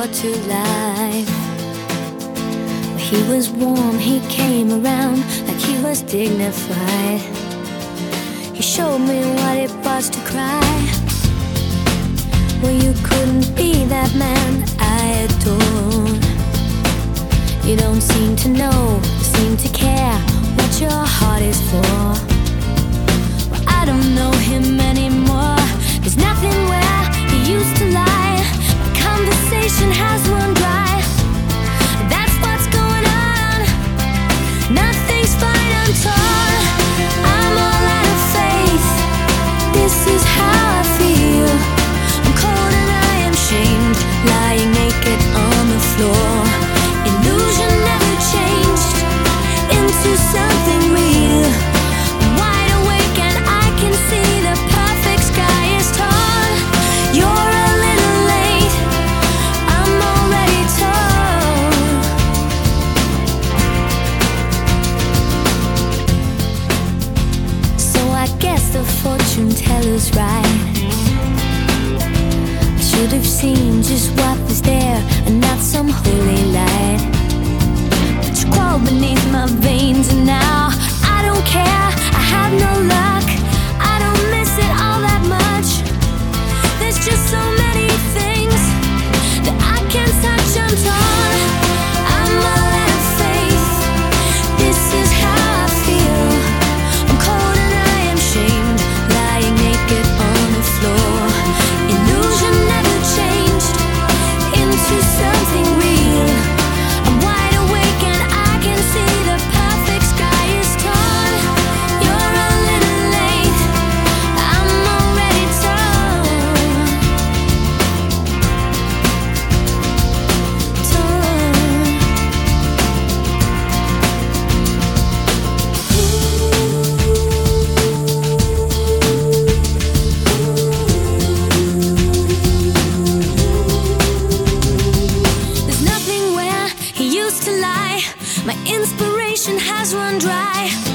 brought to life. He was warm, he came around like he was dignified. He showed me what it was to cry. Well, you couldn't be that man I adore. You don't seem to know, seem to care what your heart is for. Well, I don't know him anymore. There's nothing where he used to lie. My conversation has run dry. That's what's going on. Nothing's fine, I'm torn. I'm all out of faith. This is how I feel. I'm cold and I am shamed, lying naked on the floor. Illusion never changed into something real. I'm wide awake and I can see the perfect sky is torn. You're a little late, I'm already torn. So I guess the fortune teller's right. I should have seen just what was there and not some holy light. But you crawled beneath my veins and now I don't care, I have no luck. I don't miss it all that much. There's just so many things that I can't touch, I'm torn. I'm all out of faith. This is how I feel. I'm cold and I am shamed, lying naked on the floor. Illusion never changed into something real. I'm wide awake and I can see the perfect sky is torn. You're a little late, I'm already torn. There's nothing where he used to lie. My inspiration has run dry.